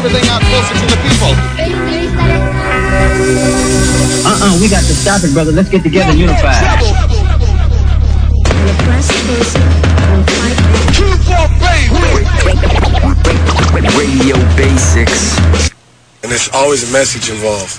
everything out closer to the people. We got to stop it, brother. Let's get together and unify. Radio Basics. And there's always a message involved.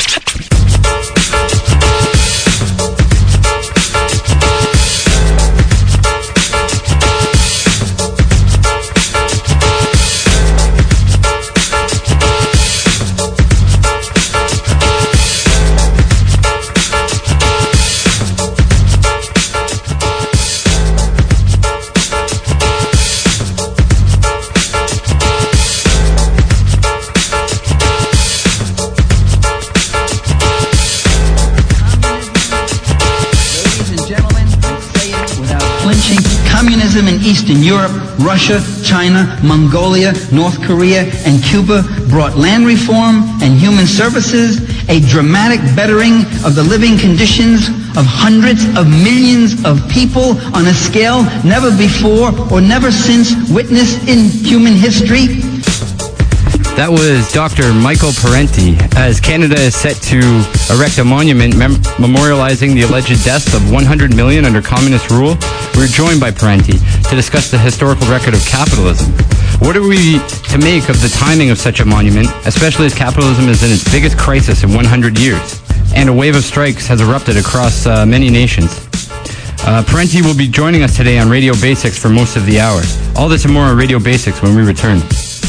Communism in Eastern Europe, Russia, China, Mongolia, North Korea, and Cuba brought land reform and human services, a dramatic bettering of the living conditions of hundreds of millions of people on a scale never before or never since witnessed in human history. That was Dr. Michael Parenti, as Canada is set to erect a monument memorializing the alleged deaths of 100 million under communist rule. We're joined by Parenti to discuss the historical record of capitalism. What are we to make of the timing of such a monument, especially as capitalism is in its biggest crisis in 100 years, and a wave of strikes has erupted across many nations? Parenti will be joining us today on Radio Basics for most of the hour. All this and more on Radio Basics when we return.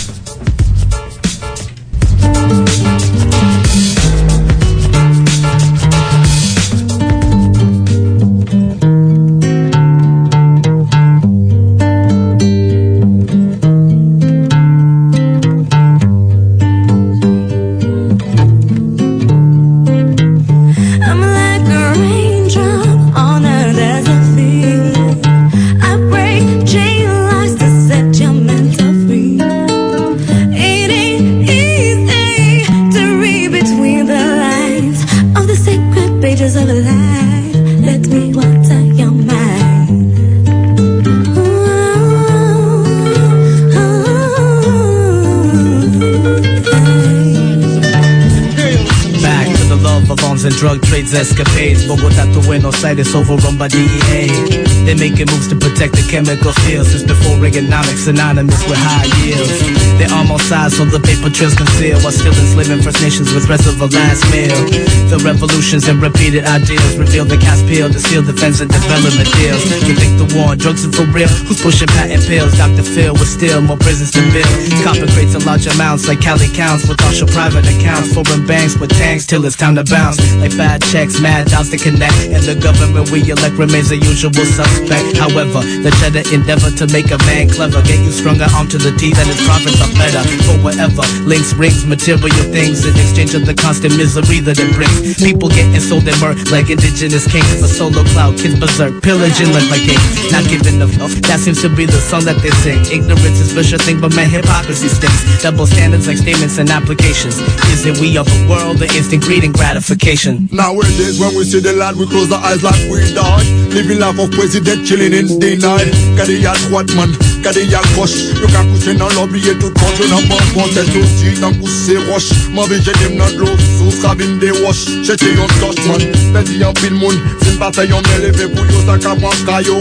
Drug trades escapades, Bogota to Buenos Aires overrun by DEA. They're making moves to protect the chemical fields since before Reaganomics, synonymous with high yields. They're almost size so the paper trails conceal, while still enslaving First Nations with rest of a last meal. The revolutions and repeated ideals reveal the cast peel to seal defense and development deals. You think the war on drugs are for real? Who's pushing patent pills? Dr. Phil with still more prisons to build. Copper crates in large amounts like Cali counts with offshore private accounts. Foreign banks with tanks till it's time to bounce. Like bad checks, mad doubts to connect, and the government we elect remains the usual suspect. However, the cheddar endeavor to make a man clever, get you stronger arm to the teeth and his profits are better. For whatever, links, rings, material things in exchange of the constant misery that it brings. People getting sold and murked like indigenous kings. For solo cloud, kids berserk, pillaging like my kings. Not giving a fuck, that seems to be the song that they sing. Ignorance is vicious thing, but man, hypocrisy stinks. Double standards like statements and applications. Is it we of the world, the instant greed and gratification? Nowadays when we see the land, we close our eyes like we die. Living life of president chilling in the night. Kade ya droite man, kade ya gauche. Yo ka coucher dans lobby et tout contre nan ban bon tête aussi dans poussé roche. M'en veje dem nan l'eau sous cabine de wash. Cherche yon torche man, perdi en pile moun. Sin bataille on élevé pour yo ça ka prend kayo.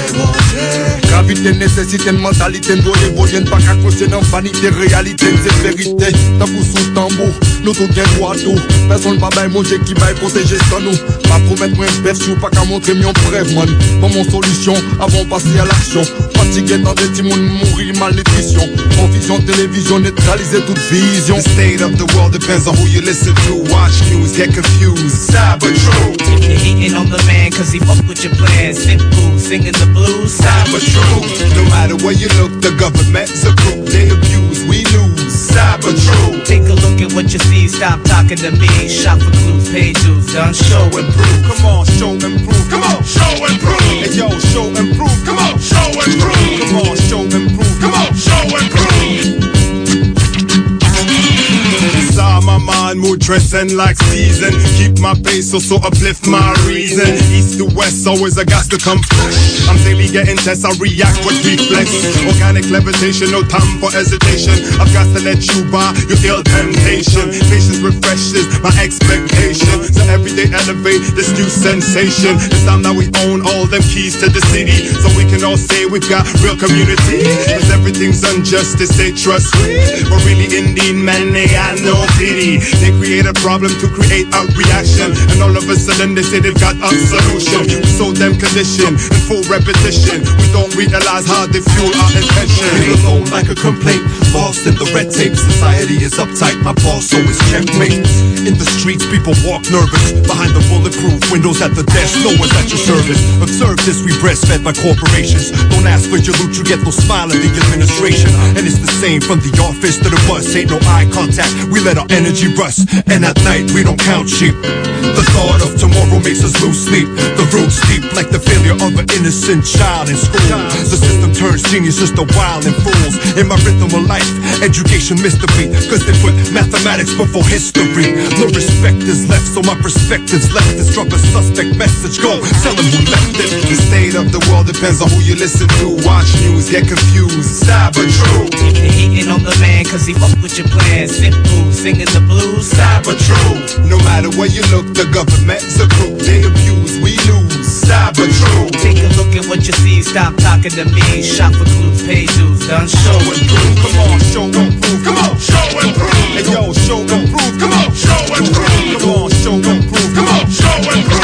Gravité, nécessité, mentalité, doit évoluer, pas qu'à causer dans vanité, réalité, c'est vérité. Tant pour sous tambour, nous tout bien droit tout. Personne pas bail manger qui bail protéger sans nous. Pas promettre moi perçu, pas qu'à montrer mon preuve man. Pour mon solution, avant passer à l'action. Fatigué dans des petits mondes, mourir malnutrition. Confusion, télévision, neutraliser toute vision. The state of the world depends on who you listen to. Watch news, get confused, sad but true. You're hating on the man cause he fuck with your plans. Simple, singing the blues, sad but true. No matter where you look, the government's a group. They abuse, we lose, sad but true. Take a look at what you see, stop talking to me. Shop for clues, pay dues, done, show and prove. Come on, show and prove. Come on, show and prove. Hey yo, show and prove. Come on, show and prove. Come on, show and prove. Come on, show and prove. Inside my mind, more transcend like season. Keep my pace, so uplift my reason. East to west, always I got to come fresh. I'm daily getting tests, I react with reflex. Organic levitation, no time for hesitation. I've got to let you by your ill temptation. Patience refreshes my expectation. So every day elevate this new sensation. It's time that we own all them keys to the city, so we can all say we've got real community. Cause everything's unjust, they say trust me, but really indeed man, they got no pity. They create a problem to create a reaction, and all of a sudden they say they've got a solution. We sold them condition in full repetition. We don't realize how they fuel our intention. Feel alone like a complaint, lost in the red tape. Society is uptight, my boss always checkmate. In the streets people walk nervous, behind the bulletproof windows at the desk, no one's at your service. Observe this, we breastfed by corporations. Don't ask for your loot, you get no smile in the administration. And it's the same from the office to the bus, ain't no eye contact, we let our energy rust. And at night we don't count sheep. The thought of tomorrow makes us lose sleep. The roots deep like the failure of an innocent child in school. The system turns geniuses to wild and fools. In my rhythm of life, education missed the beat, cause they put mathematics before history. No respect is left, so my perspective's left. Let's drop a suspect message, go tell them who left it. The state of the world depends on who you listen to. Watch news, get confused, sad but true. If you're hating on the man cause he fuck with your plans, simple, singing the blues, Sad but true. No matter where you look, the government's a group. They abuse, we lose, sad but true. Take a look at what you see, stop talking to me. Shop for clues, pay dues, done show and prove. Come on, show and prove. Come on, show and prove. Hey yo, show and prove. Come on, show and prove. Come on, show and prove. Come on, show and prove.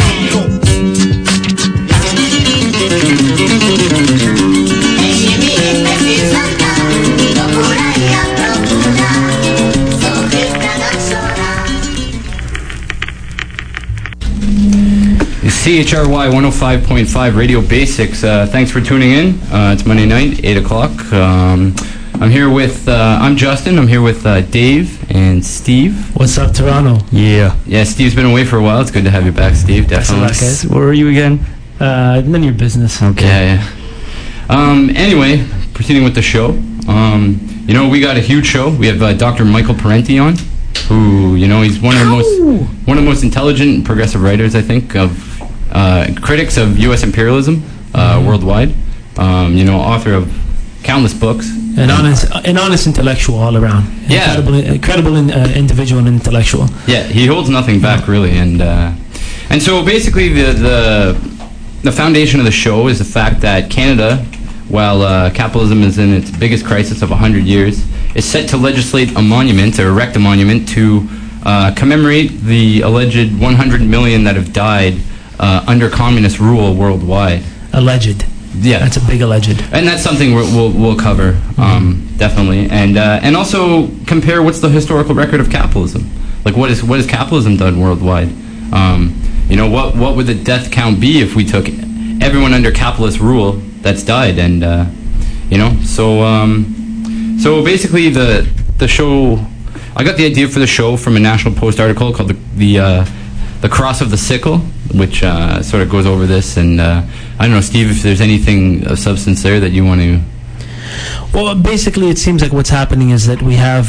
CHRY 105.5 Radio Basics. Thanks for tuning in. It's Monday night, 8 o'clock. I'm here with, I'm Justin. I'm here with Dave and Steve. What's up, Toronto? Yeah. Yeah, Steve's been away for a while. It's good to have you back, Steve. Definitely. Guys. Where were you again? None of your business. Okay. Yeah. Anyway, proceeding with the show. You know, we got a huge show. We have Dr. Michael Parenti on, who, you know, he's one of the most intelligent and progressive writers, I think, of critics of U.S. imperialism worldwide. You know, author of countless books. An honest intellectual all around. Yeah. Incredible individual and intellectual. Yeah, he holds nothing back, really. And so basically the foundation of the show is the fact that Canada, while capitalism is in its biggest crisis of 100 years, is set to legislate a monument, or erect a monument, to commemorate the alleged 100 million that have died under communist rule worldwide. Alleged. Yeah, that's a big alleged, and that's something we'll cover definitely, and also compare what's the historical record of capitalism. Like what has capitalism done worldwide? You know, what would the death count be if we took everyone under capitalist rule that's died? And you know, so basically the show. I got the idea for the show from a National Post article called the Cross of the Sickle, which sort of goes over this. And I don't know, Steve, if there's anything of substance there that you want to... Well, basically it seems like what's happening is that we have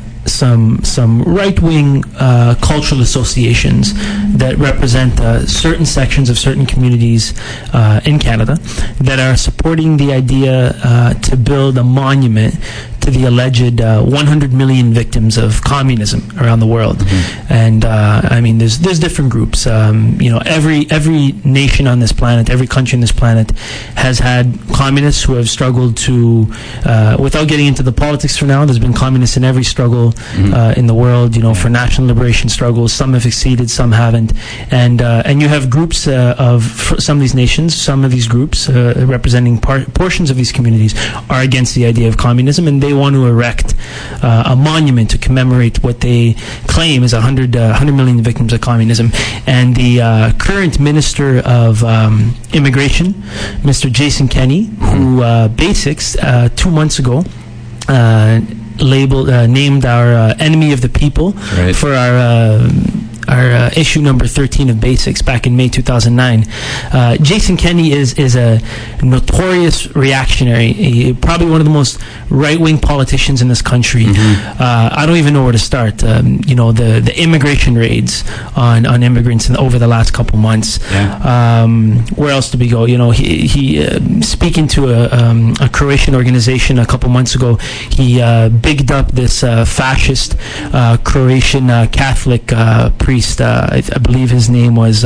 some right-wing cultural associations that represent certain sections of certain communities in Canada that are supporting the idea to build a monument to the alleged 100 million victims of communism around the world. Mm-hmm. And I mean, there's different groups. You know, every nation on this planet, every country on this planet has had communists who have struggled to, without getting into the politics for now, there's been communists in every struggle in the world, you know, for national liberation struggles. Some have succeeded, some haven't. And you have groups of some of these nations, some of these groups representing portions of these communities are against the idea of communism, and they want to erect a monument to commemorate what they claim is 100 million victims of communism. And the current Minister of Immigration, Mr. Jason Kenney, who Basics 2 months ago named our enemy of the people for our issue number 13 of Basics back in May 2009. Jason Kenney is a notorious reactionary, probably one of the most right-wing politicians in this country. I don't even know where to start. The immigration raids on immigrants over the last couple months. Where else do we go? He speaking to a Croatian organization a couple months ago, he bigged up this fascist Croatian Catholic priest. I believe his name was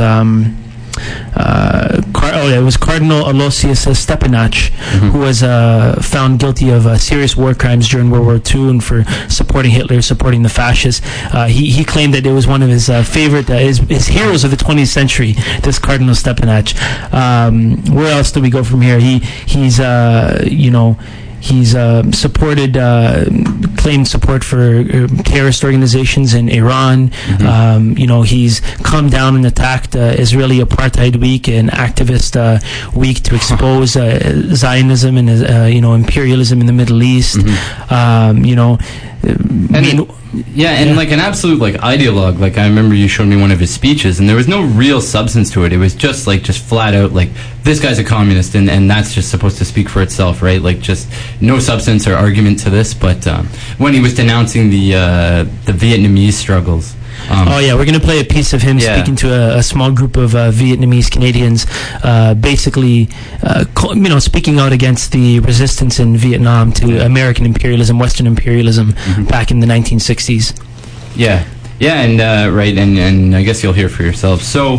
it was Cardinal Aloysius Stepinac, who was found guilty of serious war crimes during World War II and for supporting Hitler, supporting the fascists. He claimed that it was one of his favorite, his heroes of the 20th century, this Cardinal Stepinac. Where else do we go from here? He's supported, claimed support for terrorist organizations in Iran. He's come down and attacked Israeli Apartheid Week, an activist week to expose Zionism and imperialism in the Middle East. Like an absolute ideologue. Like, I remember you showed me one of his speeches, and there was no real substance to it. It was just flat out this guy's a communist, and that's just supposed to speak for itself, right? Like, just no substance or argument to this. But when he was denouncing the Vietnamese struggles. we're going to play a piece of him speaking to a small group of Vietnamese Canadians, basically, speaking out against the resistance in Vietnam to American imperialism, Western imperialism, back in the 1960s. And I guess you'll hear for yourself. So,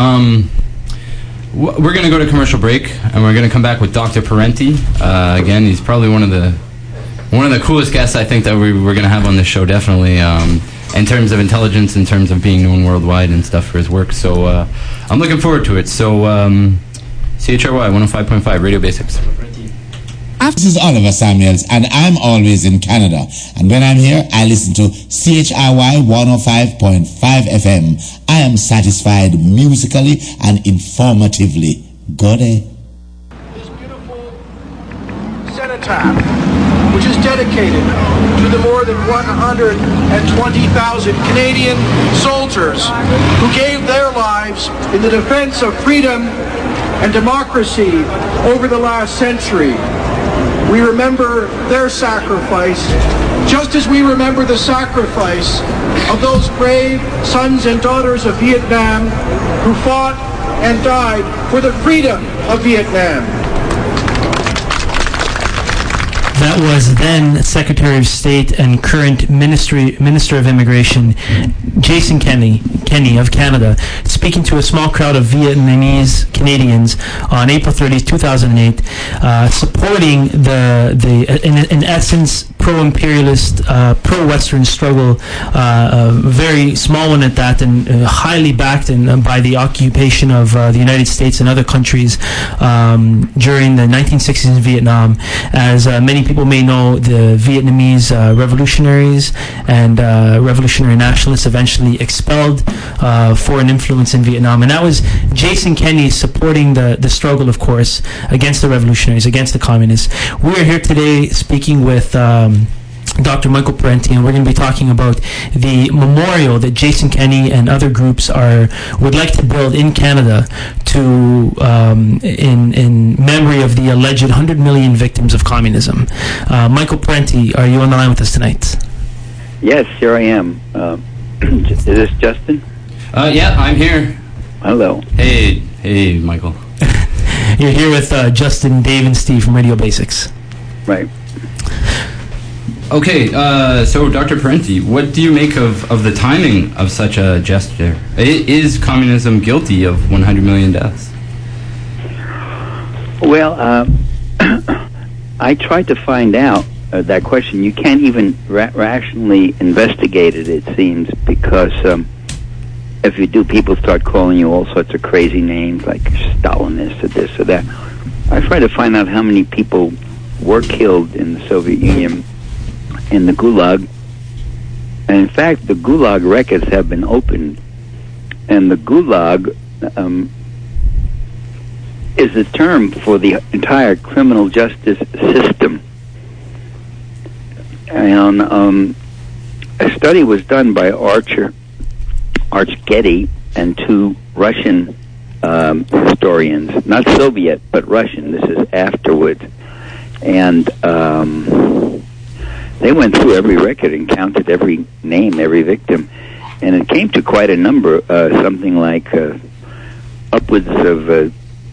we're going to go to commercial break, and we're going to come back with Dr. Parenti. Again, he's probably one of the coolest guests I think that we're going to have on this show, definitely. In terms of intelligence, in terms of being known worldwide and stuff for his work. So I'm looking forward to it. So CHRY 105.5 Radio Basics. This is Oliver Samuels, and I'm always in Canada. And when I'm here, I listen to CHRY 105.5 FM. I am satisfied musically and informatively. Good day. This beautiful cenotaph, which is dedicated to the more than 120,000 Canadian soldiers who gave their lives in the defense of freedom and democracy over the last century. We remember their sacrifice, just as we remember the sacrifice of those brave sons and daughters of Vietnam who fought and died for the freedom of Vietnam. That was then Secretary of State and current Minister of Immigration, Jason Kenney of Canada, speaking to a small crowd of Vietnamese Canadians on April 30th, 2008, supporting in essence, pro-imperialist, pro-Western struggle, a very small one at that, and highly backed by the occupation of the United States and other countries during the 1960s in Vietnam. As many people may know, the Vietnamese revolutionaries and revolutionary nationalists eventually expelled foreign influence in Vietnam, and that was Jason Kenney supporting the struggle, of course, against the revolutionaries, against the communists. We are here today speaking with Dr. Michael Parenti, and we're going to be talking about the memorial that Jason Kenney and other groups would like to build in Canada to in memory of the alleged 100 million victims of communism. Michael Parenti, are you on the line with us tonight? Yes, here I am. Is this Justin? Yeah, I'm here. Hello. Hey, Michael. You're here with Justin, Dave, and Steve from Radio Basics. Right. Okay, so Dr. Parenti, what do you make of the timing of such a gesture? Is communism guilty of 100 million deaths? Well, I tried to find out that question. You can't even rationally investigate it, it seems, because if you do, people start calling you all sorts of crazy names like Stalinist or this or that. I tried to find out how many people were killed in the Soviet Union in the Gulag, and in fact the Gulag records have been opened, and the Gulag is a term for the entire criminal justice system. And a study was done by Archer Arch Getty and two Russian historians, not Soviet, but Russian. This is afterwards. And they went through every record and counted every name, every victim. And it came to quite a number, something like upwards of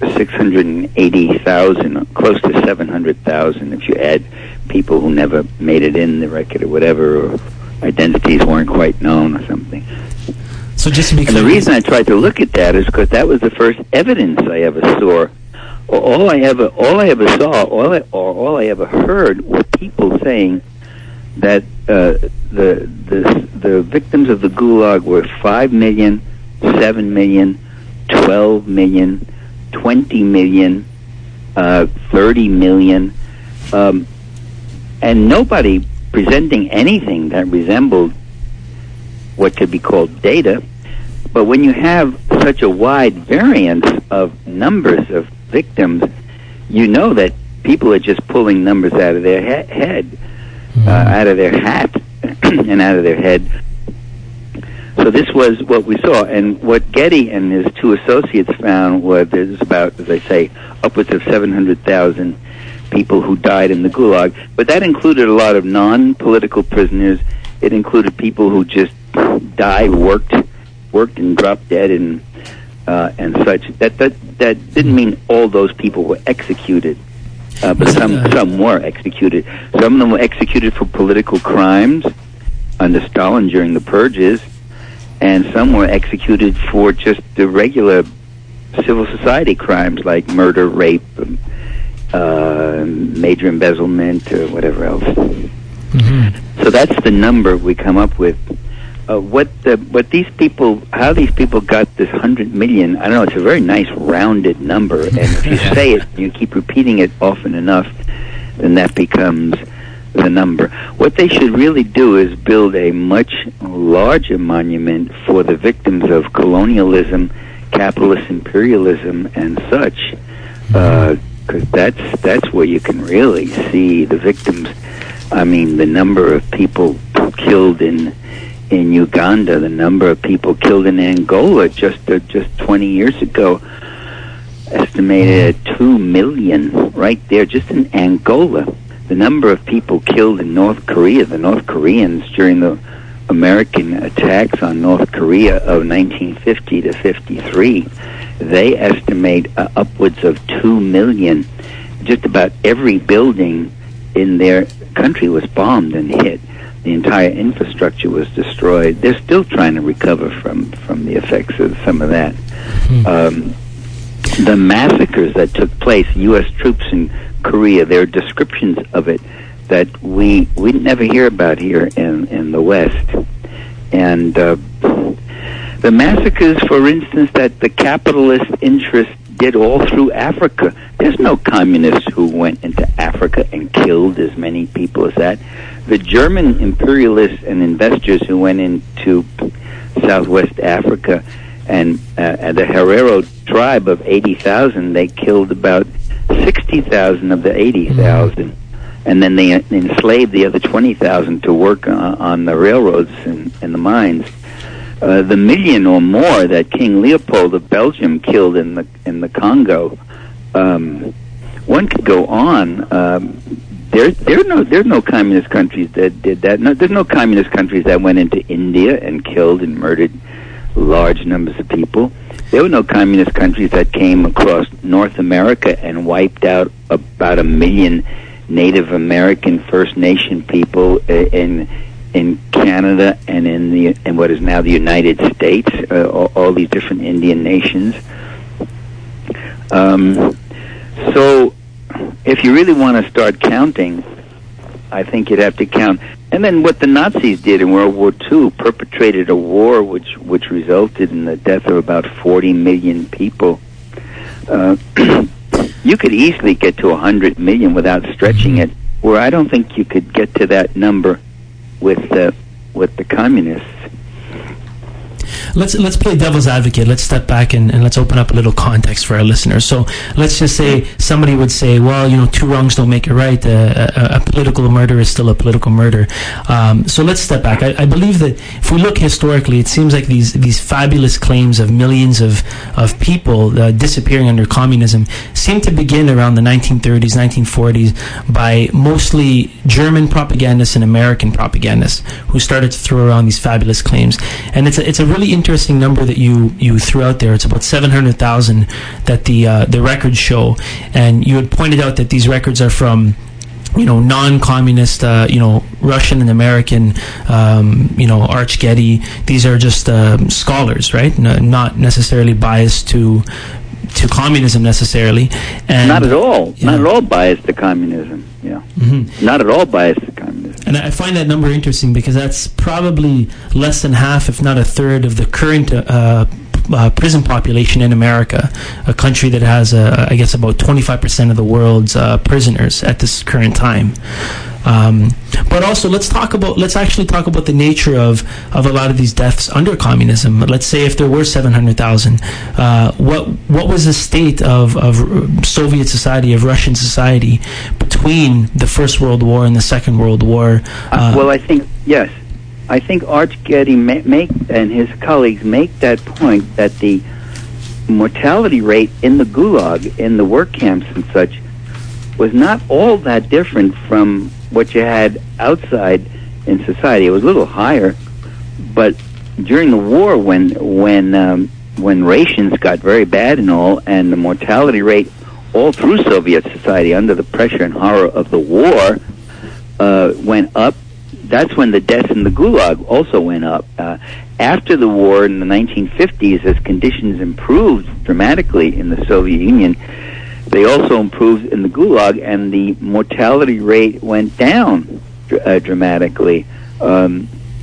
680,000, close to 700,000 if you add people who never made it in the record or whatever, or identities weren't quite known or something. So just to be clear, and the reason I tried to look at that is because that was the first evidence I ever saw. All I ever saw, all I ever heard were people saying that the victims of the Gulag were 5 million, 7 million, 12 million, 20 million, 30 million, and nobody presenting anything that resembled what could be called data. But when you have such a wide variance of numbers of victims, you know that people are just pulling numbers out of their head, out of their hat, and out of their head. So this was what we saw, and what Getty and his two associates found was there's about, as I say, upwards of 700,000 people who died in the Gulag. But that included a lot of non-political prisoners. It included people who just died, worked and dropped dead, and such. That didn't mean all those people were executed, but some were executed. Some of them were executed for political crimes under Stalin during the purges, and some were executed for just the regular civil society crimes like murder, rape, major embezzlement, or whatever else. Mm-hmm. So that's the number we come up with. What these people, how these people got this 100 million, I don't know, it's a very nice rounded number, and if you say it, you keep repeating it often enough, then that becomes the number. What they should really do is build a much larger monument for the victims of colonialism, capitalist imperialism, and such, because that's where you can really see the victims. I mean, the number of people killed in Uganda, the number of people killed in Angola just 20 years ago, estimated at 2 million right there, just in Angola. The number of people killed in North Korea, the North Koreans during the American attacks on North Korea of 1950 to 53, they estimate upwards of 2 million. Just about every building in their country was bombed and hit. The entire infrastructure was destroyed. They're still trying to recover from the effects of some of that. The massacres that took place, U.S. troops in Korea, there are descriptions of it that we never hear about here in the West. And the massacres, for instance, that the capitalist interests did all through Africa. There's no communists who went into Africa and killed as many people as that. The German imperialists and investors who went into Southwest Africa and the Herero tribe of 80,000, they killed about 60,000 of the 80,000. And then they enslaved the other 20,000 to work on the railroads and the mines. The million or more that King Leopold of Belgium killed in the Congo, one could go on. There's no communist countries that did that. No, there's no communist countries that went into India and killed and murdered large numbers of people. There were no communist countries that came across North America and wiped out about 1 million Native American First Nation people in Canada and in what is now the United States, all these different Indian nations. So if you really want to start counting, I think you'd have to count. And then what the Nazis did in World War II, perpetrated a war which resulted in the death of about 40 million people. You could easily get to 100 million without stretching it, where I don't think you could get to that number with the communists. let's play devil's advocate. Let's step back and let's open up a little context for our listeners. So let's just say somebody would say, well, two wrongs don't make it right. A political murder is still a political murder. So let's step back. I believe that if we look historically, it seems like these fabulous claims of millions of people disappearing under communism seem to begin around the 1930s, 1940s by mostly German propagandists and American propagandists who started to throw around these fabulous claims. And it's a really interesting number that you threw out there. It's about 700,000 that the records show. And you had pointed out that these records are from non-communist, Russian and American, Arch Getty. These are just scholars, right? Not necessarily biased to communism necessarily. And not at all. Yeah. Not at all biased to communism. Yeah. Mm-hmm. Not at all biased to communism. And I find that number interesting because that's probably less than half, if not a third, of the current prison population in America, a country that has, I guess, about 25% of the world's prisoners at this current time. But also, let's actually talk about the nature of a lot of these deaths under communism. Let's say if there were 700,000, what was the state of Soviet society, of Russian society, between the First World War and the Second World War? Well, I think, yes. I think Arch Getty and his colleagues make that point that the mortality rate in the Gulag, in the work camps and such, was not all that different from what you had outside in society. It was a little higher, but during the war, when rations got very bad and all, and the mortality rate all through Soviet society under the pressure and horror of the war went up. That's when the deaths in the Gulag also went up. After the war in the 1950s, as conditions improved dramatically in the Soviet Union, they also improved in the Gulag, and the mortality rate went down dramatically. So,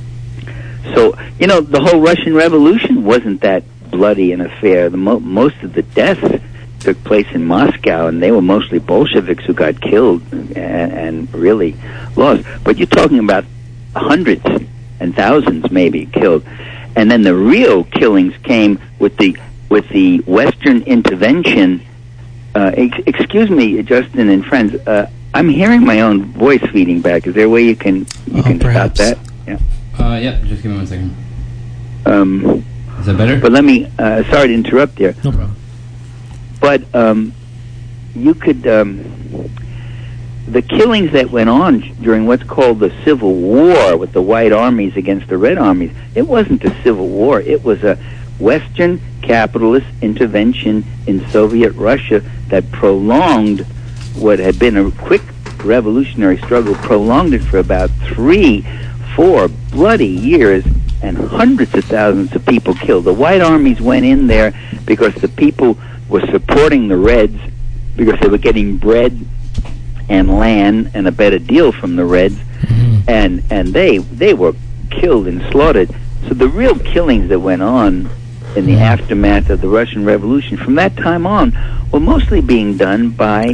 the whole Russian Revolution wasn't that bloody an affair. Most of the deaths took place in Moscow, and they were mostly Bolsheviks who got killed and really lost. But you're talking about hundreds and thousands maybe killed. And then the real killings came with the Western intervention. Excuse me, Justin and friends, I'm hearing my own voice feeding back. Is there a way you can stop that? Yeah. Yeah, just give me 1 second. Is that better? But let me, sorry to interrupt there. No problem. But you could, the killings that went on during what's called the Civil War with the White Armies against the Red Armies, it wasn't a civil war. It was a Western capitalist intervention in Soviet Russia that prolonged what had been a quick revolutionary struggle, prolonged it for about 3-4 bloody years, and hundreds of thousands of people killed. The White Armies went in there because the people were supporting the Reds because they were getting bread and land and a better deal from the Reds, and they were killed and slaughtered. So the real killings that went on in the aftermath of the Russian Revolution from that time on were mostly being done by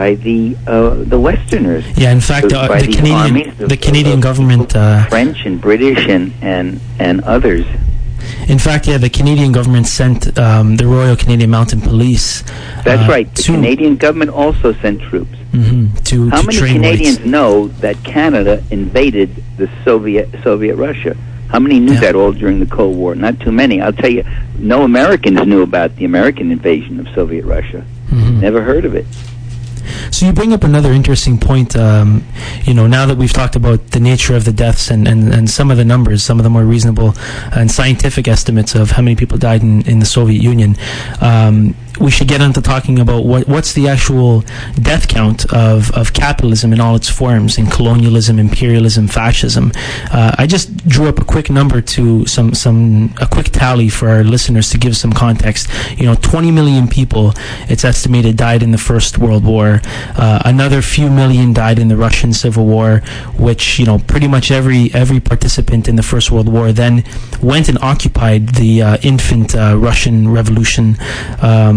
the Westerners. Yeah, in fact, the Canadian government, French and British and others. In fact, yeah, the Canadian government sent the Royal Canadian Mounted Police. That's right. The Canadian government also sent troops. How many Canadians know that Canada invaded the Soviet Russia? How many knew that all during the Cold War? Not too many. I'll tell you, no Americans knew about the American invasion of Soviet Russia. Never heard of it. So you bring up another interesting point. Now that we've talked about the nature of the deaths and some of the numbers, some of the more reasonable and scientific estimates of how many people died in the Soviet Union, we should get into talking about what's the actual death count of capitalism in all its forms, in colonialism, imperialism, fascism. I just drew up a quick number to a quick tally for our listeners to give some context. 20 million people, it's estimated, died in the First World War. Another few million died in the Russian Civil War, which pretty much every participant in the First World War then went and occupied the infant Russian Revolution.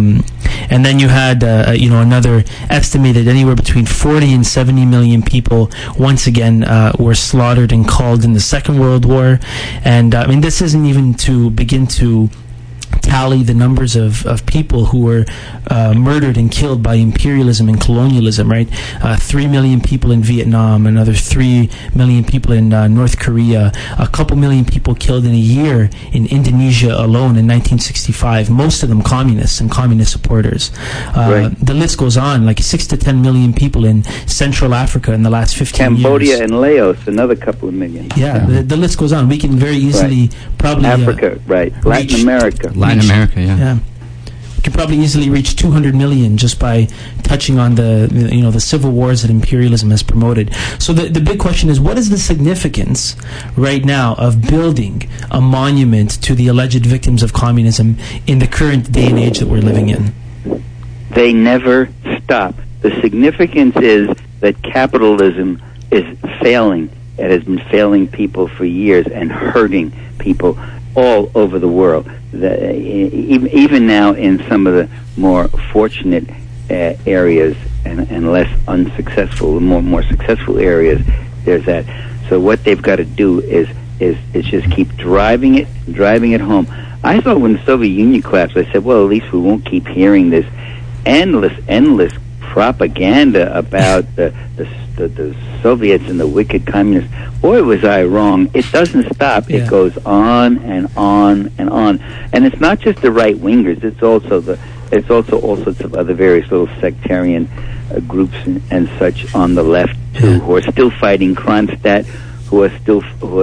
And then you had, another estimated anywhere between 40 and 70 million people once again were slaughtered and culled in the Second World War. And this isn't even to begin to tally the numbers of people who were murdered and killed by imperialism and colonialism, right? 3 million people in Vietnam, another 3 million people in North Korea, a couple million people killed in a year in Indonesia alone in 1965, most of them communists and communist supporters. The list goes on, like 6 to 10 million people in Central Africa in the last 15 years. Cambodia and Laos, another couple of million. Yeah, the list goes on. We can very easily probably... Africa, Latin America. Latin America, yeah. We can probably easily reach 200 million just by touching on the civil wars that imperialism has promoted. So the big question is, what is the significance right now of building a monument to the alleged victims of communism in the current day and age that we're living in? They never stop. The significance is that capitalism is failing. It has been failing people for years and hurting people all over the world. Even now in some of the more fortunate areas and less unsuccessful, more successful areas, there's that. So what they've got to do is just keep driving it home. I thought when the Soviet Union collapsed, I said, well, at least we won't keep hearing this endless propaganda about the Soviets and the wicked communists. Boy, was I wrong. It doesn't stop. It goes on and on and on. And it's not just the right wingers. It's also all sorts of other various little sectarian groups and such on the left too, who are still fighting Kronstadt, who are still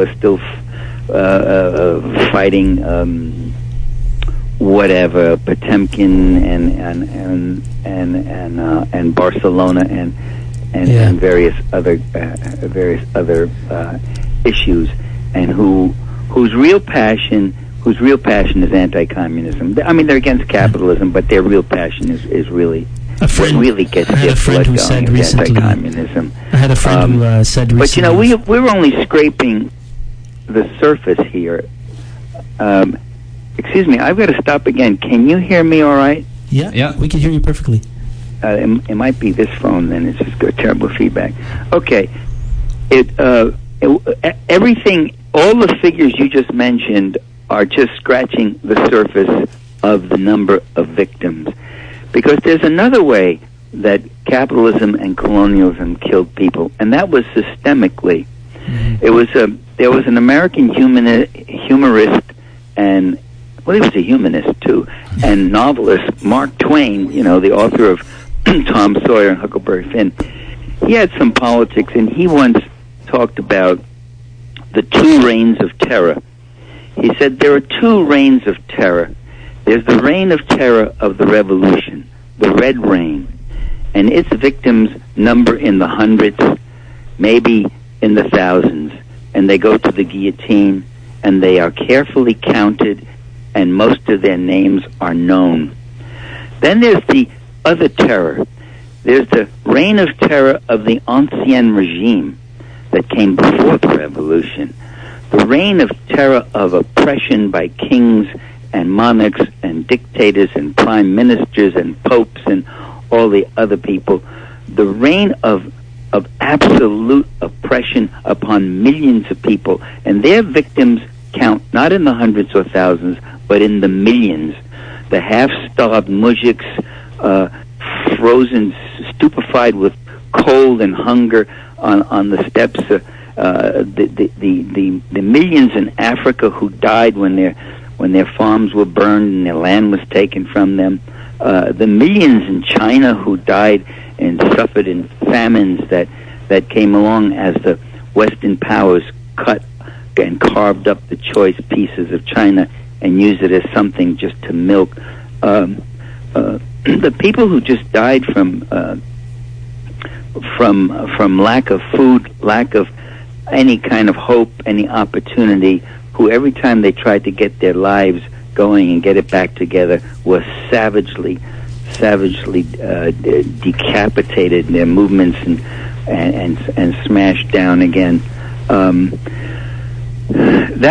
fighting whatever, Potemkin and Barcelona and various other issues, and whose real passion is anti-communism. I mean, they're against capitalism, but their real passion is really what really gets their blood going is anti-communism. I had a friend who said recently. But we're only scraping the surface here. Excuse me, I've got to stop again. Can you hear me all right? Yeah, we can hear you perfectly. It might be this phone, then. It's just got terrible feedback. Okay. Everything, all the figures you just mentioned are just scratching the surface of the number of victims. Because there's another way that capitalism and colonialism killed people, and that was systemically. Mm-hmm. There was an American humorist and... Well, he was a humanist, too, and novelist, Mark Twain, the author of Tom Sawyer and Huckleberry Finn. He had some politics, and he once talked about the two reigns of terror. He said there are two reigns of terror. There's the reign of terror of the revolution, the Red Reign, and its victims number in the hundreds, maybe in the thousands, and they go to the guillotine, and they are carefully counted, and most of their names are known. Then there's the other terror. There's the reign of terror of the Ancien regime that came before the revolution. The reign of terror of oppression by kings and monarchs and dictators and prime ministers and popes and all the other people. The reign of absolute oppression upon millions of people. And their victims count not in the hundreds or thousands, but in the millions. The half-starved moujiks, frozen, stupefied with cold and hunger on the steppes. The millions in Africa who died when their farms were burned and their land was taken from them. The millions in China who died and suffered in famines that came along as the Western powers cut and carved up the choice pieces of China and used it as something just to milk. The people who just died from lack of food, lack of any kind of hope, any opportunity, who every time they tried to get their lives going and get it back together were savagely decapitated in their movements and smashed down again.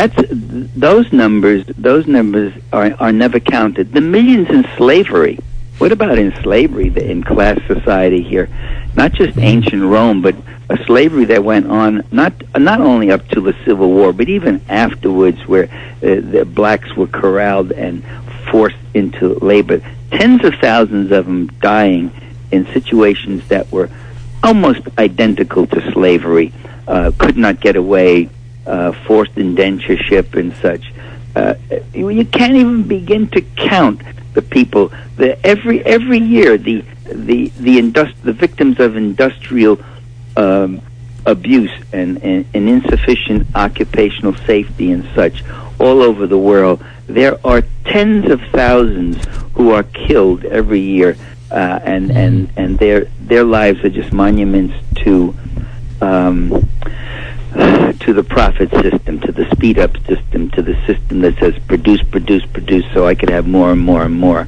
Those numbers are never counted. The millions in slavery, What about in slavery, in class society here? Not just ancient Rome, but a slavery that went on not only up to the Civil War, but even afterwards, where the blacks were corralled and forced into labor. Tens of thousands of them dying in situations that were almost identical to slavery. Could not get away, forced indentureship and such. You can't even begin to count the people. Every year, the victims of industrial abuse and insufficient occupational safety and such all over the world. There are tens of thousands who are killed every year, and their lives are just monuments to the profit system, to the speed up system, to the system that says produce, so I could have more and more and more.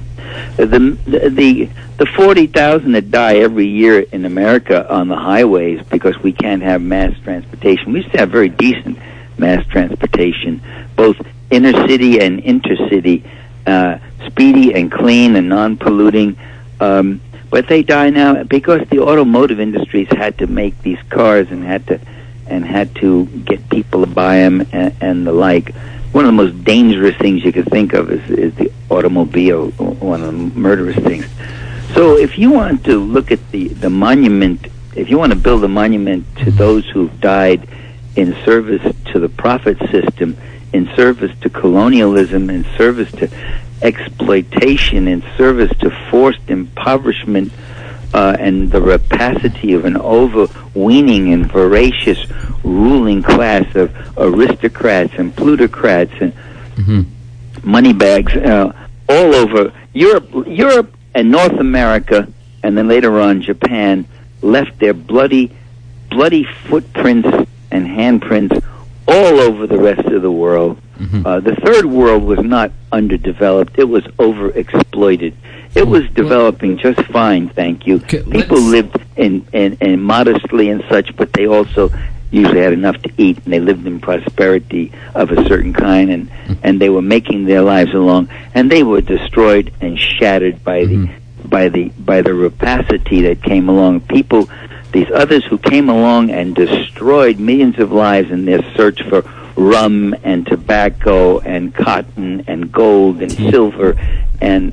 The 40,000 that die every year in America on the highways because we can't have mass transportation. We used to have very decent mass transportation, both inner city and intercity, speedy and clean and non-polluting. But they die now because the automotive industries had to make these cars and had to get people to buy them and the like. One of the most dangerous things you could think of is the automobile, one of the murderous things. So if you want to look at the monument, if you want to build a monument to those who've died in service to the profit system, in service to colonialism, in service to exploitation, in service to forced impoverishment, and the rapacity of an overweening and voracious ruling class of aristocrats and plutocrats and moneybags all over Europe and North America, and then later on Japan, left their bloody footprints and handprints all over the rest of the world. The third world was not underdeveloped; it was overexploited. It was developing just fine, thank you. People lived in modestly and such, but they also usually had enough to eat, and they lived in prosperity of a certain kind, and they were making their lives along, and they were destroyed and shattered by the rapacity that came along. People, these others who came along and destroyed millions of lives in their search for rum and tobacco and cotton and gold and silver and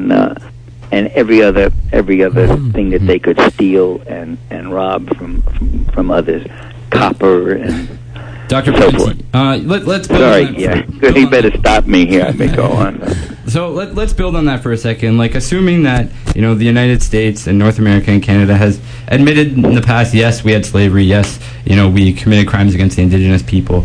every other thing that they could steal and rob from others, copper and Dr. so forth. Let's build Sorry, on that yeah, you better stop me here. I may go on. So let's build on that for a second. Like, assuming that the United States and North America and Canada has admitted in the past, yes, we had slavery, yes, we committed crimes against the indigenous people.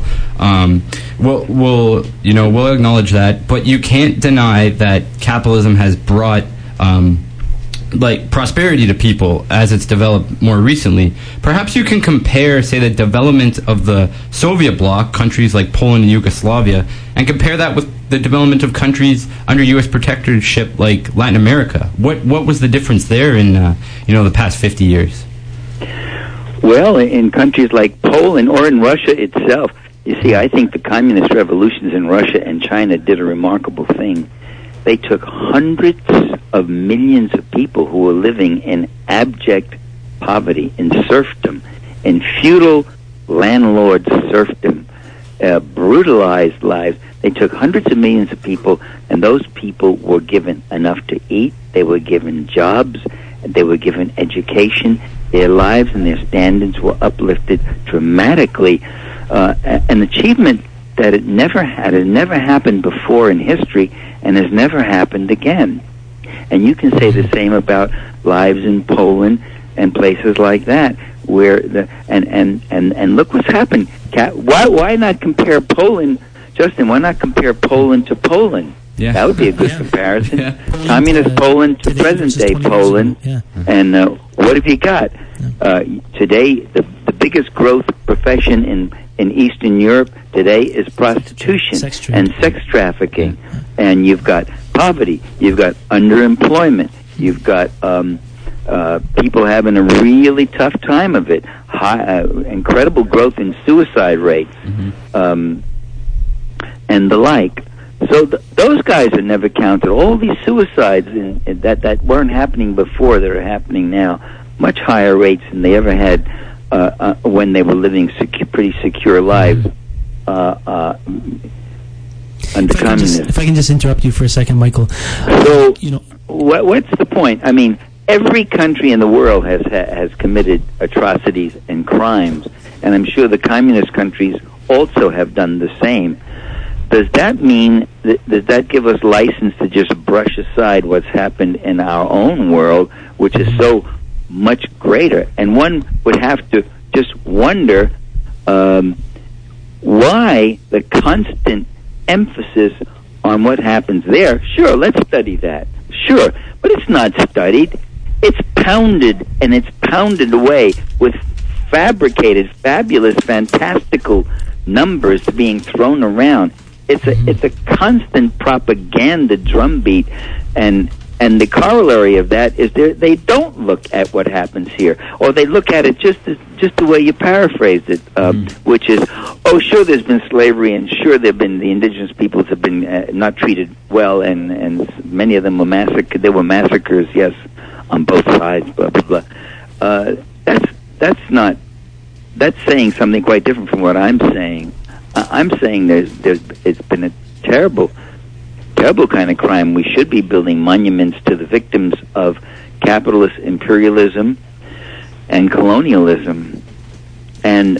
We'll acknowledge that, but you can't deny that capitalism has brought prosperity to people as it's developed more recently. Perhaps you can compare, say, the development of the Soviet bloc, countries like Poland and Yugoslavia, and compare that with the development of countries under U.S. protectorship like Latin America. What was the difference there in the past 50 years? Well, in countries like Poland or in Russia itself, you see, I think the communist revolutions in Russia and China did a remarkable thing. They took hundreds of millions of people who were living in abject poverty, in serfdom, in feudal landlord serfdom, brutalized lives. They took hundreds of millions of people, and those people were given enough to eat. They were given jobs. They were given education. Their lives and their standards were uplifted dramatically. An achievement that it never happened before in history, and has never happened again. And you can say the same about lives in Poland and places like that, where and look what's happened. Why not compare Poland, Justin? Why not compare Poland to Poland? Yeah. That would be a good comparison. Yeah. Communist Poland to present day Poland, and what have you got? Today, the biggest growth profession in Eastern Europe today is prostitution and sex trafficking. And you've got poverty, you've got underemployment, you've got people having a really tough time of it, incredible growth in suicide rates, and the like. So those guys are never counted. All these suicides that weren't happening before, that are happening now, much higher rates than they ever had when they were living pretty secure lives under communism. If I can just interrupt you for a second, Michael. So, what's the point? I mean, every country in the world has committed atrocities and crimes, and I'm sure the communist countries also have done the same. Does that mean, does that give us license to just brush aside what's happened in our own world, which is so much greater? And one would have to just wonder why the constant emphasis on what happens there. Sure, let's study that. Sure, but it's not studied. It's pounded, and it's pounded away with fabricated, fabulous, fantastical numbers being thrown around. It's a constant propaganda drumbeat, and the corollary of that is they don't look at what happens here, or they look at it just the way you paraphrased it, which is, oh, sure, there's been slavery, and sure, the indigenous peoples have been not treated well, and many of them were massacred. There were massacres, yes, on both sides, blah blah blah. That's saying something quite different from what I'm saying. I'm saying it's been a terrible kind of crime. We should be building monuments to the victims of capitalist imperialism and colonialism, and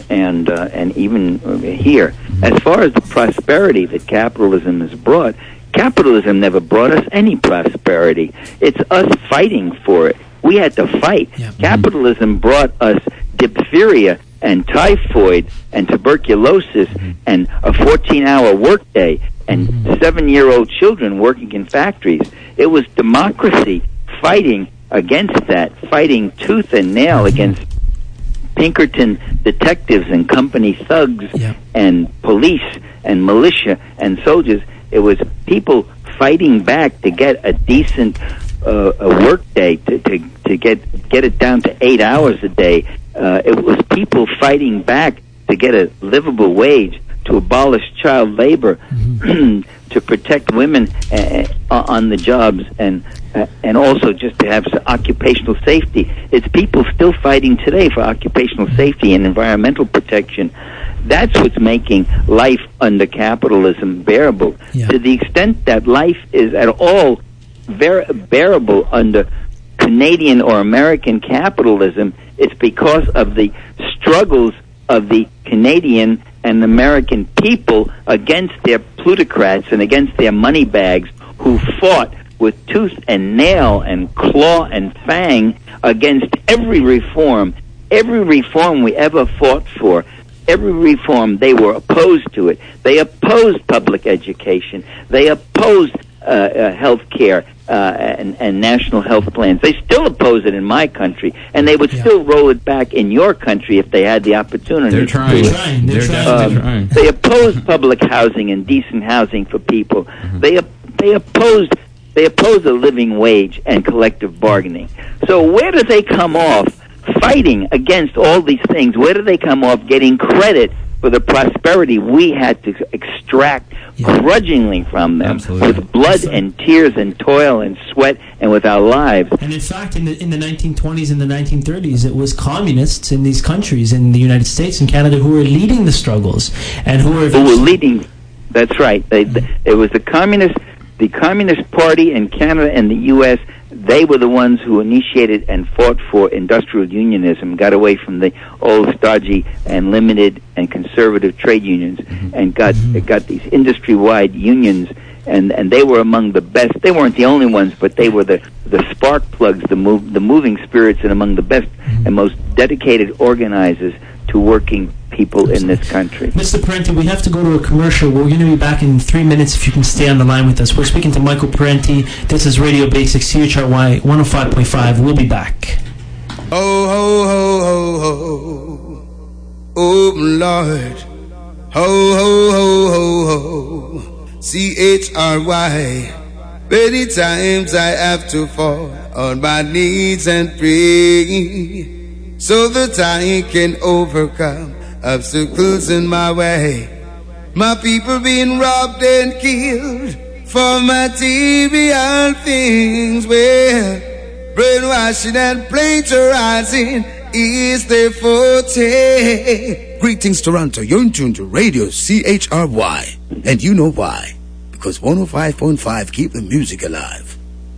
even here. As far as the prosperity that capitalism has brought, capitalism never brought us any prosperity. It's us fighting for it. We had to fight. Yeah. Capitalism brought us diphtheria and typhoid and tuberculosis and a 14-hour workday and 7-year-old children working in factories. It was democracy fighting against that, fighting tooth and nail against Pinkerton detectives and company thugs and police and militia and soldiers. It was people fighting back to get a decent a workday, to get it down to 8 hours a day. It was people fighting back to get a livable wage, to abolish child labor, to protect women on the jobs, and also just to have occupational safety. It's people still fighting today for occupational safety and environmental protection. That's what's making life under capitalism bearable. Yeah. To the extent that life is at all bearable under Canadian or American capitalism, it's because of the struggles of the Canadian and American people against their plutocrats and against their money bags, who fought with tooth and nail and claw and fang against every reform we ever fought for. Every reform, they were opposed to it. They opposed public education. They opposed health care and national health plans. They still oppose it in my country, and they would still roll it back in your country if they had the opportunity. They're trying. They're trying. They opposed public housing and decent housing for people. They opposed a living wage and collective bargaining. So where do they come off fighting against all these things? Where do they come off getting credit for the prosperity we had to extract grudgingly from them, with blood and tears and toil and sweat and with our lives? And in fact, in the 1920s and the 1930s, it was communists in these countries, in the United States and Canada, who were leading the struggles and who were leading. That's right. It was the Communist Party in Canada and the U.S. They were the ones who initiated and fought for industrial unionism, got away from the old stodgy and limited and conservative trade unions, and got these industry-wide unions, and they were among the best. They weren't the only ones, but they were the spark plugs, the moving spirits, and among the best and most dedicated organizers to working people in this country. Mr. Parenti, we have to go to a commercial. We're going to be back in 3 minutes if you can stay on the line with us. We're speaking to Michael Parenti. This is Radio Basics, CHRY 105.5. We'll be back. Ho, ho, ho, ho, ho. Oh, Lord. Ho, ho, ho, ho, ho. CHRY. Many times I have to fall on my knees and pray so that I can overcome obstacles in my way. My people being robbed and killed, for material things. Well, brainwashing and plagiarizing is their forte. Greetings, Toronto. You're in tune to Radio CHRY. And you know why. Because 105.5 keep the music alive.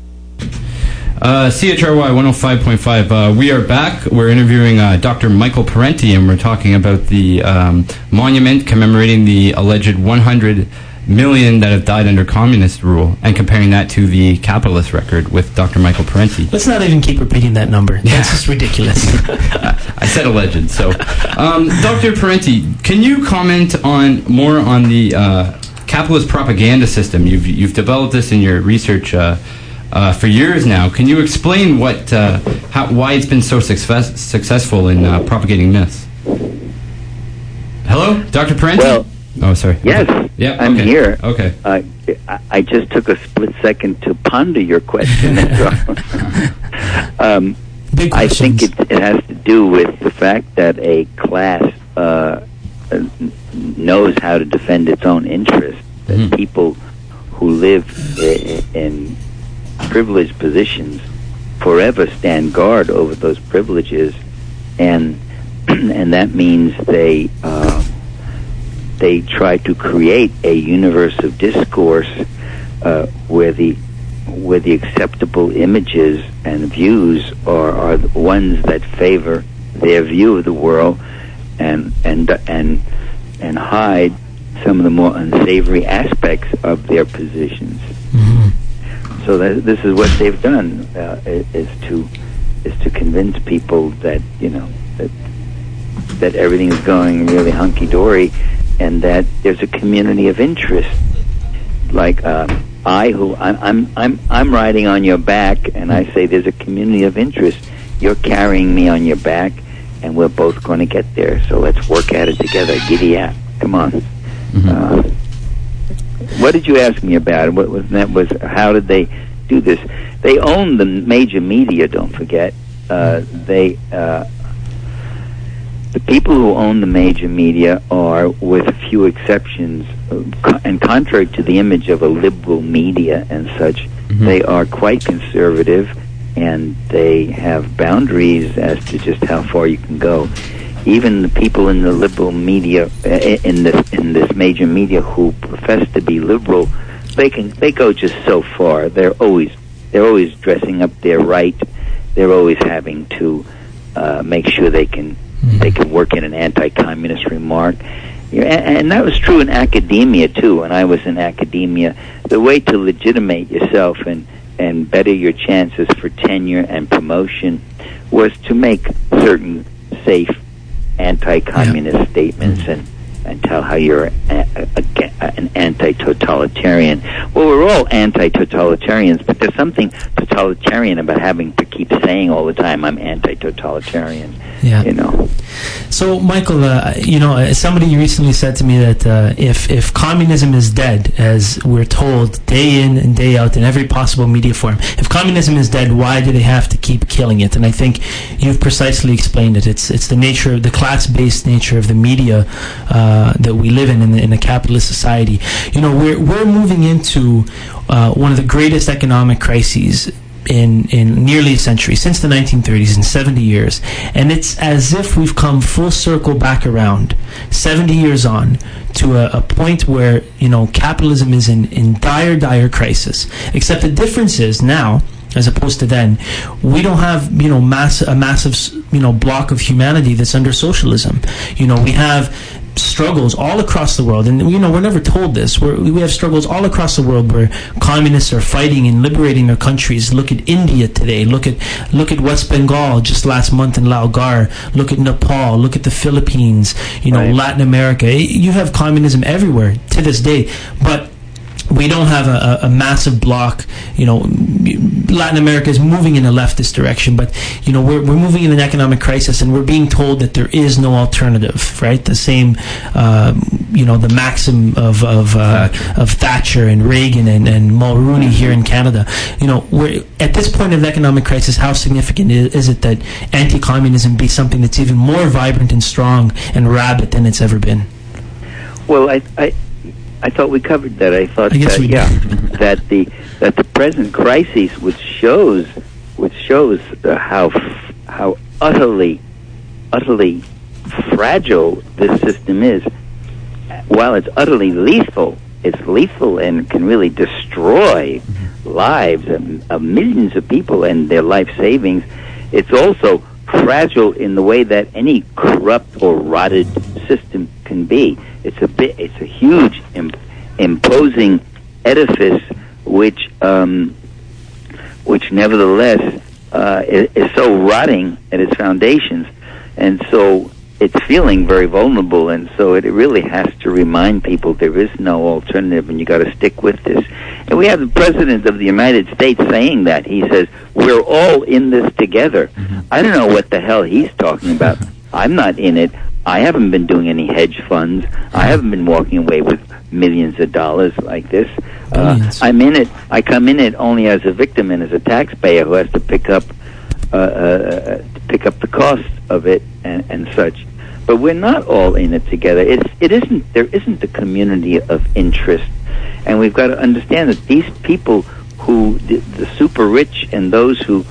CHRY 105.5. We are back. We're interviewing Dr. Michael Parenti, and we're talking about the monument commemorating the alleged 100 million that have died under communist rule, and comparing that to the capitalist record with Dr. Michael Parenti. Let's not even keep repeating that number. That's just ridiculous. I said alleged. So, Dr. Parenti, can you comment more on the capitalist propaganda system? You've developed this in your research for years now. Can you explain why it's been so successful in propagating myths? Hello, Dr. Parenti? Well, oh, sorry. Yes, yeah, I'm okay. here. Okay. I just took a split second to ponder your question. I think it has to do with the fact that a class knows how to defend its own interests. That people who live in privileged positions forever stand guard over those privileges, and that means they try to create a universe of discourse where the acceptable images and views are the ones that favor their view of the world, and hide some of the more unsavory aspects of their positions. So this is what they've done, is to convince people that that everything is going really hunky dory, and that there's a community of interest. Like I'm riding on your back, and I say there's a community of interest. You're carrying me on your back, and we're both going to get there. So let's work at it together. Giddy up! Come on. What did you ask me about? What was that? Was how did they do this? They own the major media. Don't forget. The people who own the major media are, with a few exceptions, and contrary to the image of a liberal media and such, they are quite conservative, and they have boundaries as to just how far you can go. Even the people in the liberal media, in this major media, who profess to be liberal, they go just so far. They're always dressing up their right. They're always having to make sure they can work in an anti-communist remark. And that was true in academia too. When I was in academia, the way to legitimate yourself and better your chances for tenure and promotion was to make certain safe anti-communist statements and tell how you're an anti-totalitarian. Well, we're all anti-totalitarians, but there's something totalitarian about having to keep saying all the time, I'm anti-totalitarian. Yeah. So, Michael, somebody recently said to me that if communism is dead, as we're told day in and day out in every possible media form, if communism is dead, why do they have to keep killing it? And I think you've precisely explained it. It's the nature, the class-based nature of the media that we live in a capitalist society. We're moving into one of the greatest economic crises in nearly a century, since the 1930s, in 70 years. And it's as if we've come full circle back around 70 years on to a point where capitalism is in dire crisis. Except the difference is now, as opposed to then, we don't have a massive block of humanity that's under socialism. We have struggles all across the world, and we're never told this. We have struggles all across the world where communists are fighting and liberating their countries. Look at India today. Look at West Bengal just last month in Laogar. Look at Nepal. Look at the Philippines. Latin America. You have communism everywhere to this day, but we don't have a massive block. Latin America is moving in a leftist direction, but we're moving in an economic crisis, and we're being told that there is no alternative. Right? The same, the maxim of Thatcher and Reagan and Mulroney here in Canada. We're at this point of the economic crisis. How significant is it that anti-communism be something that's even more vibrant and strong and rabid than it's ever been? Well, I thought we covered that. I thought I guess we did. that the present crisis, which shows how utterly fragile this system is. While it's utterly lethal, it's lethal and can really destroy lives of millions of people and their life savings. It's also fragile in the way that any corrupt or rotted system can be. It's a huge, imposing edifice, which nevertheless is so rotting at its foundations, and so it's feeling very vulnerable, and so it really has to remind people there is no alternative, and you got to stick with this. And we have the President of the United States saying that. He says, we're all in this together. I don't know what the hell he's talking about. I'm not in it. I haven't been doing any hedge funds. I haven't been walking away with millions of dollars like this. I'm in it. I come in it only as a victim and as a taxpayer who has to pick up the cost of it and such. But we're not all in it together. There isn't a community of interest, and we've got to understand that these people who the super rich and those whose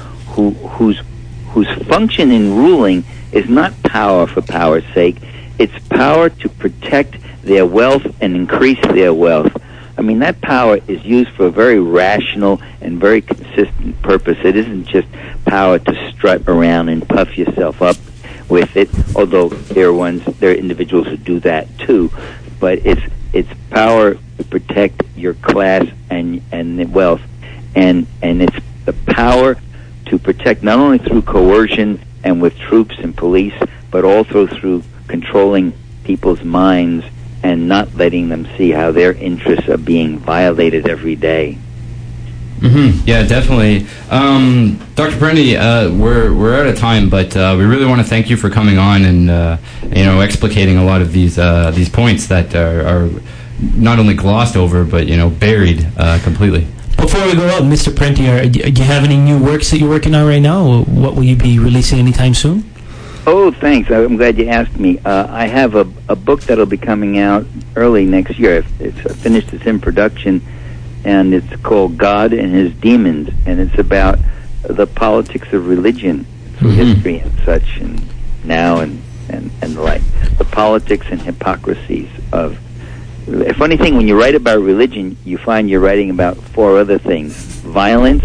function in ruling is not power for power's sake. It's power to protect their wealth and increase their wealth. I mean, that power is used for a very rational and very consistent purpose. It isn't just power to strut around and puff yourself up with it, although there are individuals who do that too. But it's power to protect your class and the wealth, and it's the power to protect not only through coercion and with troops and police, but also through controlling people's minds and not letting them see how their interests are being violated every day. Yeah, definitely. Dr. Parenti, we're out of time, but we really want to thank you for coming on and explicating a lot of these points that are not only glossed over, but buried completely. Before we go out, Mr. Parenti, do you have any new works that you're working on right now? Or what will you be releasing anytime soon? Oh, thanks. I'm glad you asked me. I have a book that'll be coming out early next year. It's finished. It's in production, and it's called God and His Demons, and it's about the politics of religion through history and such, and now and the like. The politics and hypocrisies of... A funny thing, when you write about religion, you find you're writing about four other things: violence,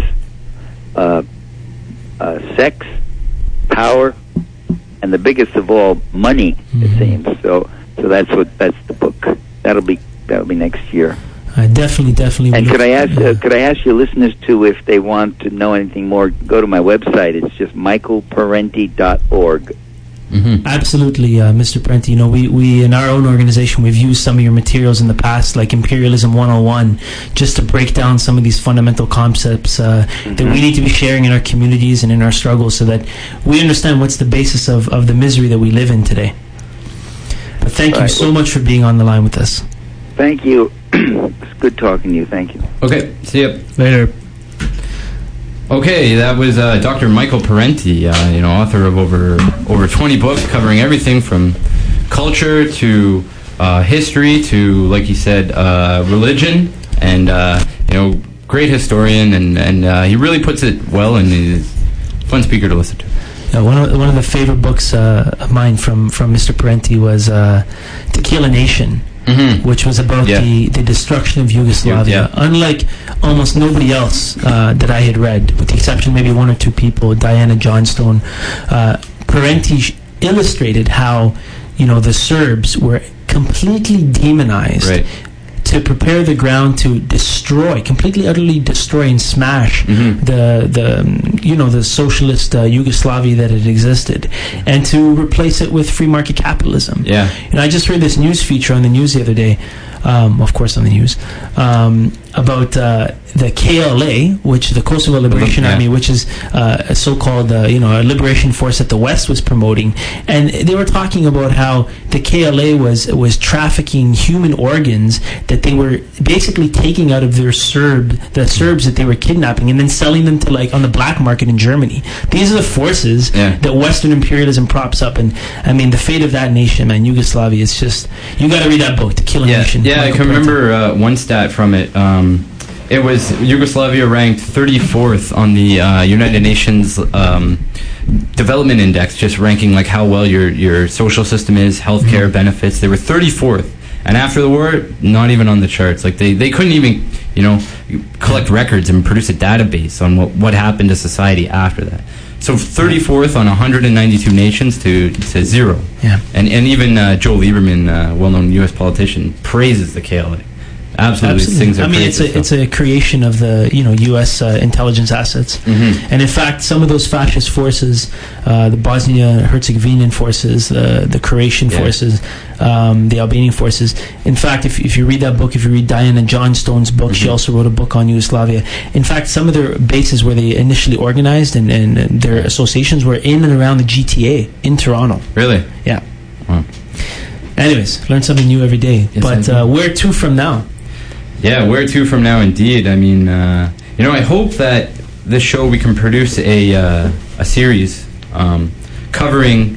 sex, power, and the biggest of all, money. It seems. So that's the book. That'll be next year. Definitely. And could I ask your listeners to, if they want to know anything more, go to my website. It's just michaelparenti.org. Absolutely, Mr. Parenti. We in our own organization, we've used some of your materials in the past, like Imperialism 101, just to break down some of these fundamental concepts that we need to be sharing in our communities and in our struggles, so that we understand what's the basis of the misery that we live in today. But thank you so much for being on the line with us. Thank you. It's good talking to you. Thank you. Okay, see you later. Okay, that was Dr. Michael Parenti, author of over 20 books covering everything from culture to history to, like he said, religion, and great historian, and he really puts it well, and he's a fun speaker to listen to. One of the favorite books of mine from Mr. Parenti was Tequila Nation. Which was about the destruction of Yugoslavia. Unlike almost nobody else that I had read, with the exception of maybe one or two people, Diana Johnstone, Parenti illustrated how the Serbs were completely demonized to prepare the ground to completely utterly destroy and smash the socialist Yugoslavia that had existed, and to replace it with free market capitalism. I just heard this news feature on the news the other day, of course on the news, about the KLA, which the Kosovo Liberation Army, which is a so-called a liberation force that the West was promoting, and they were talking about how the KLA was trafficking human organs that they were basically taking out of the Serbs that they were kidnapping and then selling them to on the black market in Germany. These are the forces that Western imperialism props up, and I mean the fate of that nation, man, Yugoslavia. It's just, you got to read that book, To Kill a Nation. Yeah, I can remember one stat from it. It was Yugoslavia ranked 34th on the United Nations Development Index, just ranking how well your social system is, healthcare benefits. They were 34th, and after the war, not even on the charts. They couldn't even collect records and produce a database on what happened to society after that. So 34th on 192 nations to 0. Yeah, and even Joe Lieberman, well-known U.S. politician, praises the KLA. Absolutely. Things are it's a creation of the U.S. Intelligence assets, and in fact, some of those fascist forces, the Bosnia-Herzegovinian forces, the Croatian forces, the Albanian forces. In fact, if you read that book, if you read Diana Johnstone's book, she also wrote a book on Yugoslavia. In fact, some of their bases where they initially organized and their associations were in and around the GTA in Toronto. Really? Yeah. Wow. Anyways, learn something new every day. Yes, but where to from now? Yeah, where to from now, indeed. I mean, I hope that this show we can produce a series covering,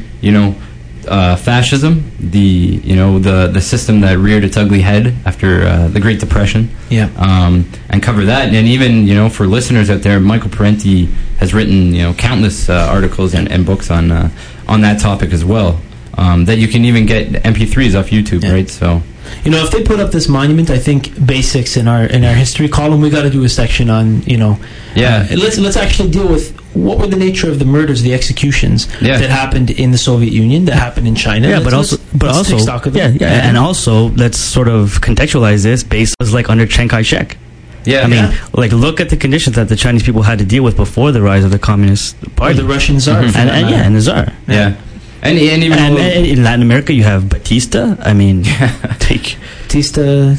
fascism, the system that reared its ugly head after the Great Depression. Yeah. And cover that, and even for listeners out there, Michael Parenti has written countless articles and books on that topic as well. That you can even get MP3s off YouTube, right? So. If they put up this monument, I think basics in our history column, we got to do a section on let's actually deal with what were the nature of the murders, the executions that happened in the Soviet Union, that happened in China. Yeah, but also take stock of it. And also let's sort of contextualize this based under Chiang Kai-shek. Yeah, I mean, look at the conditions that the Chinese people had to deal with before the rise of the Communist Party, or the Russian Czar, and the Czar. Yeah. And even in Latin America, you have Batista. I mean, Batista,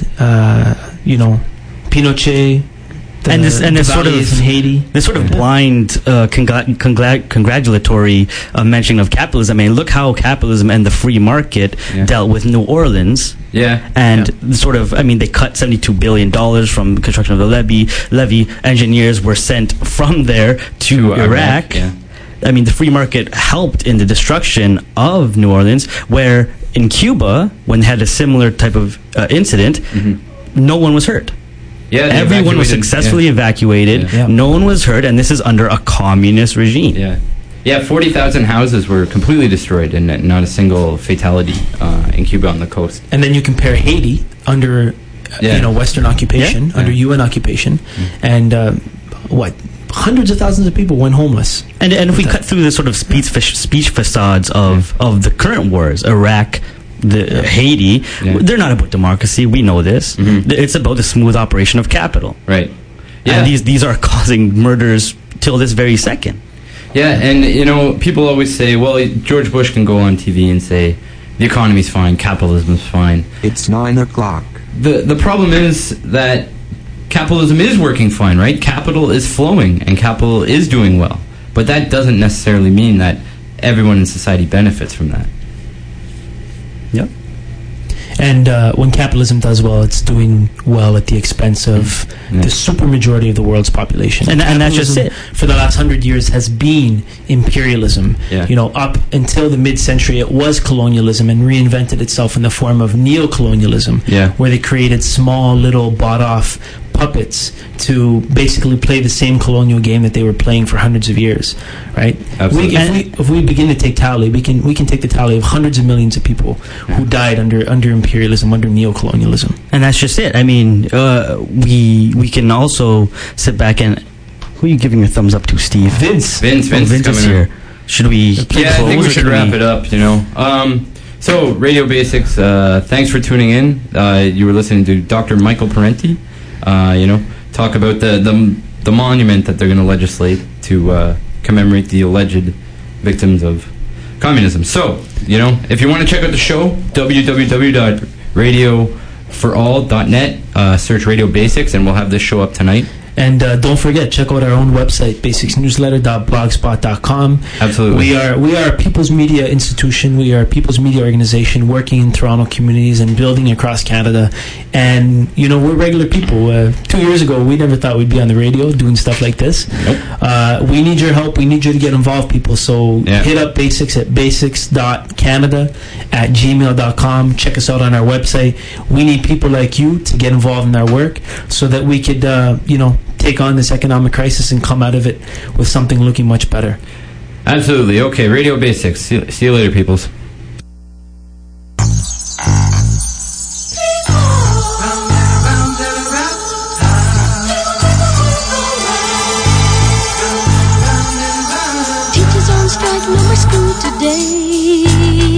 Pinochet, and this sort of in Haiti. This sort of blind congratulatory mention of capitalism. I mean, look how capitalism and the free market dealt with New Orleans. Yeah, and sort of, I mean, they cut $72 billion from the construction of the levee. Engineers were sent from there to Iraq. Yeah. I mean, the free market helped in the destruction of New Orleans, where in Cuba, when they had a similar type of incident, no one was hurt. Yeah, everyone was successfully evacuated. Yeah. No one was hurt, and this is under a communist regime. Yeah, 40,000 houses were completely destroyed, and not a single fatality in Cuba on the coast. And then you compare Haiti under Western occupation, under UN occupation, and hundreds of thousands of people went homeless. And if we cut through the sort of speech facades of the current wars, Iraq, Haiti, they're not about democracy. We know this. It's about the smooth operation of capital. Right. Yeah. And these are causing murders till this very second. Yeah, and people always say, well, George Bush can go on TV and say the economy's fine, capitalism's fine. It's 9 o'clock. The problem is that capitalism is working fine, right? Capital is flowing and capital is doing well. But that doesn't necessarily mean that everyone in society benefits from that. Yep. And when capitalism does well, it's doing well at the expense of the supermajority of the world's population. And that's just it. For the last 100 years has been imperialism. Up until the mid-century, it was colonialism and reinvented itself in the form of neo-colonialism, where they created small, little, bought-off puppets to basically play the same colonial game that they were playing for hundreds of years, right? Absolutely. If we begin to take tally, we can take the tally of hundreds of millions of people who died under imperialism, under neo-colonialism. And that's just it. I mean, we can also sit back and... Who are you giving your thumbs up to, Steve? Vince is here. Should we close? I think we should wrap it up, So, Radio Basics, thanks for tuning in. You were listening to Dr. Michael Parenti, talk about the monument that they're going to legislate to commemorate the alleged victims of communism. So, if you want to check out the show, www.radio forall.net. Search Radio Basics, and we'll have this show up tonight. And don't forget, check out our own website, basicsnewsletter.blogspot.com. Absolutely. We are a People's Media institution. We are a People's Media organization working in Toronto communities and building across Canada. And, you know, we're regular people. 2 years ago, we never thought we'd be on the radio doing stuff like this. Nope. We need your help. We need you to get involved, people. So hit up Basics at basics.canada@gmail.com. Check us out on our website. We need people like you to get involved in our work so that we could, take on this economic crisis and come out of it with something looking much better. Absolutely. Okay, Radio Basics. See you later, peoples. Teachers on strike, no more school today.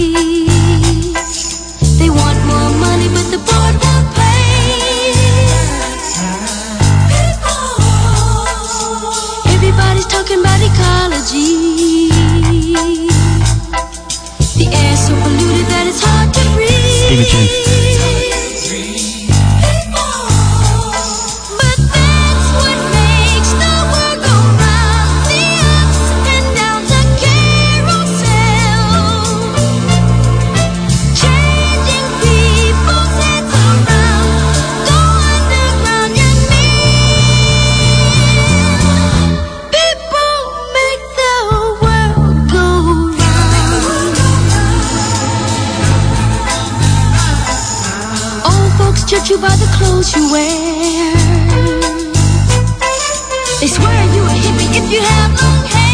They want more money, but the board won't pay. Everybody's talking about ecology. The air's so polluted that it's hard to breathe. Stevie Chin. But that's what makes the world go round. The ups and downs, a carousel, changing people's heads around. Go underground, young men. People make the world go round. Old folks judge you by the clothes you wear. They swear you a hippie if you have long hair.